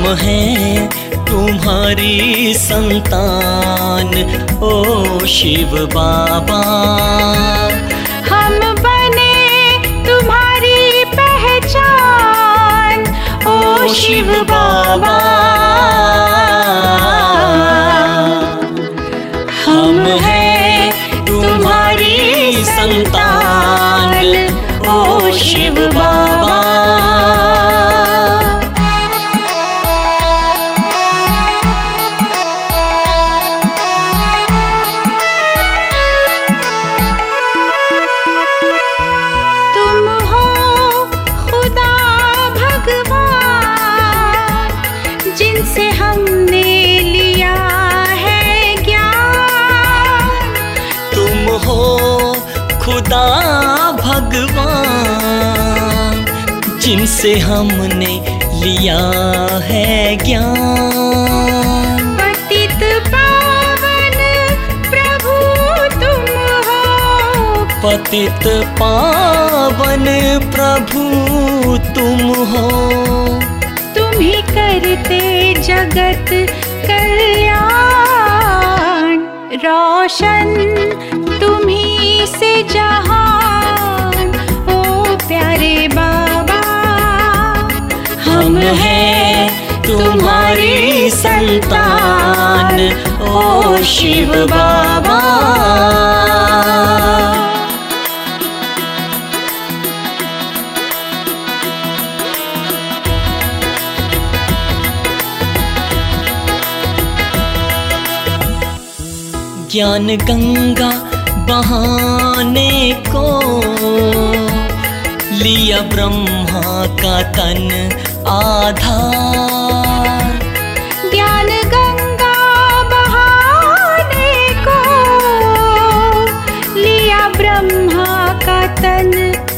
हैं तुम्हारी संतान ओ शिव बाबा। हम बने तुम्हारी पहचान ओ शिव बाबा। हम हैं तुम्हारी संतान ओ शिव बाबा। जिनसे हमने लिया है ज्ञान। तुम हो खुदा भगवान, जिनसे हमने लिया है ज्ञान। पतित पावन प्रभु तुम हो, पतित पावन प्रभु तुम हो। तुम ही करते जगत कल्याण, रोशन तुम ही से जहान ओ प्यारे बाबा। हम हैं तुम्हारी संतान ओ शिव बाबा। ज्ञान गंगा बहाने को लिया ब्रह्मा का तन आधार। ज्ञान गंगा बहाने को लिया ब्रह्मा का तन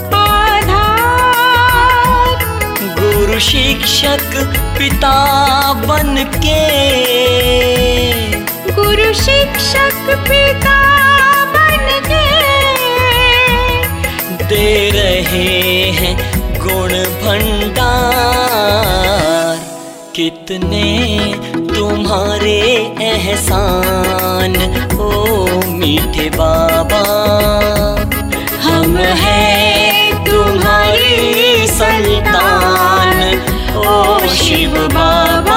आधार। गुरु शिक्षक पिता बन के, गुरु शिक्षक पिता बन के दे रहे हैं गुण भंडार। कितने तुम्हारे एहसान ओ मीठे बाबा। हम हैं तुम्हारी संतान ओ शिव बाबा।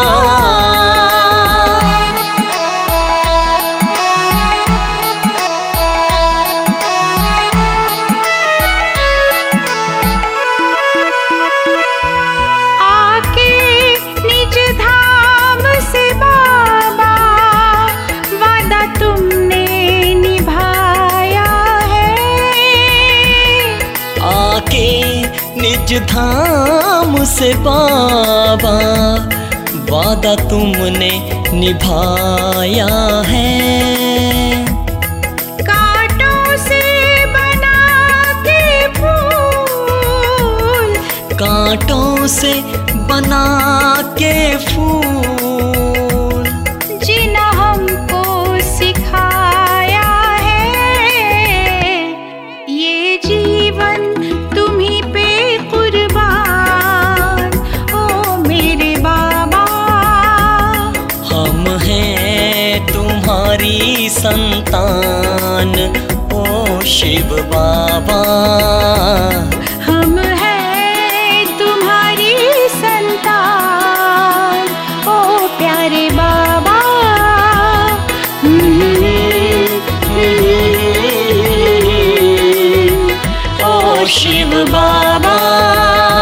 निज धाम से बाबा वादा तुमने निभाया है। कांटों से बना के फूल, कांटों से बना के फूल जिन हमको सिखाया है। ये जीवन तुम्हीं पे कुर्बान ओ मेरे बाबा। हम हैं तुम्हारी संतान ओ शिव बाबा। हम हैं तुम्हारी संतान ओ प्यारे बाबा। ओ शिव बाबा।